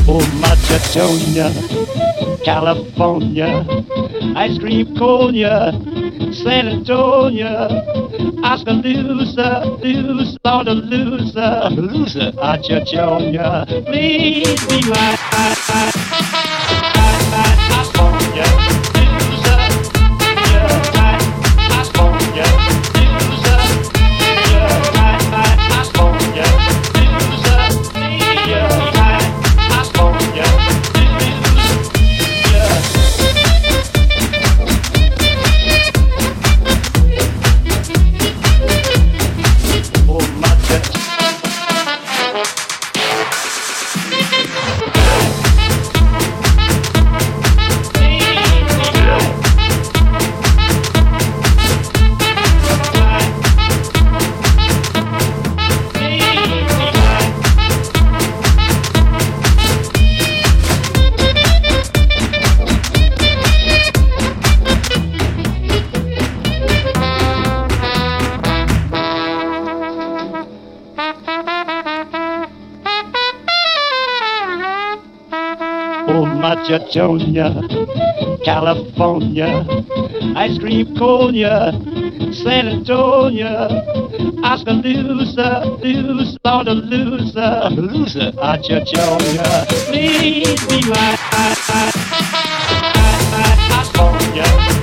Oh, Macedonia, California, ice cream cone, San Antonio, Oskaloosa, Lord of loser, Macedonia, please be my Oskaloosa, loser, Oskaloosa, loser, Oskaloosa, Oh, Macedonia, California, ice cream cone, San Antonio, Oskaloosa, Lord of loser, Macedonia, please be my Oskaloosa.